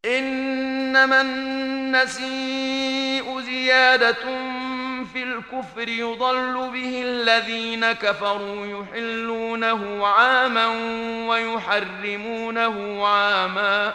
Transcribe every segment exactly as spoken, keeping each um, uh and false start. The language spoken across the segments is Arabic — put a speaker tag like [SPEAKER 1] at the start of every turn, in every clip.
[SPEAKER 1] إنما النسيء زيادة في الكفر يضل به الذين كفروا يحلونه عاما ويحرمونه عاما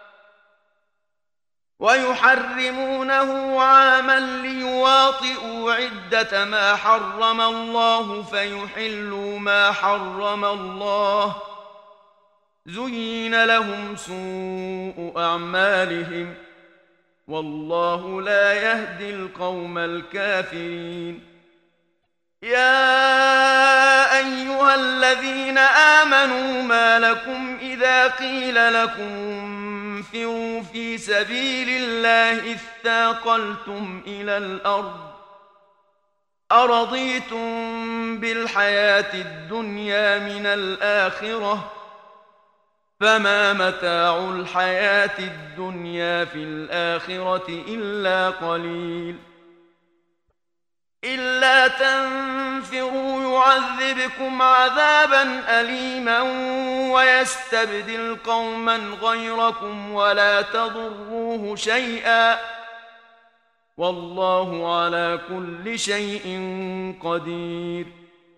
[SPEAKER 1] ويحرمونه عاما ليواطئوا عدة ما حرم الله فيحلوا ما حرم الله. زين لهم سوء أعمالهم والله لا يهدي القوم الكافرين. يا أيها الذين آمنوا ما لكم إذا قيل لكم انفروا في سبيل الله اثاقلتم إلى الأرض أرضيتم بالحياة الدنيا من الآخرة فما متاع الحياة الدنيا في الآخرة إلا قليل. إلا تنفروا يعذبكم عذابا أليما ويستبدل قوما غيركم ولا تضروه شيئا والله على كل شيء قدير.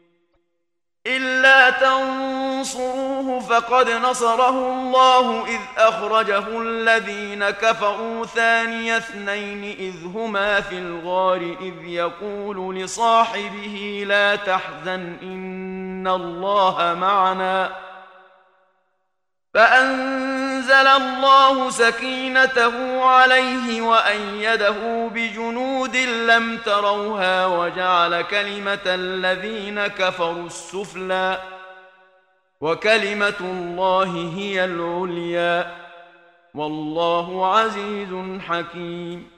[SPEAKER 1] إلا تنصروه فقد نصره الله إذ أخرجه الذين كفروا ثاني اثنين إذ هما في الغار إذ يقول لصاحبه لا تحزن إن الله معنا فأنزل الله سكينته عليه وأيده بجنود لم تروها وجعل كلمة الذين كفروا السفلى وكلمة الله هي العليا والله عزيز حكيم.